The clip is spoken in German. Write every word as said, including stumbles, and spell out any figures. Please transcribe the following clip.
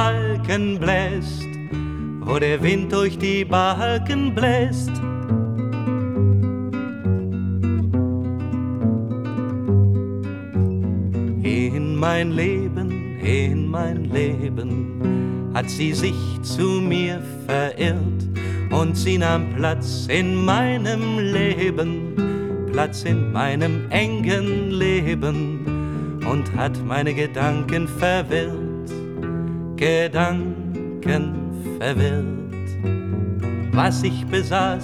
Balken bläst, wo der Wind durch die Balken bläst. In mein Leben, in mein Leben hat sie sich zu mir verirrt und sie nahm Platz in meinem Leben, Platz in meinem engen Leben und hat meine Gedanken verwirrt, Gedanken verwirrt. Was ich besaß,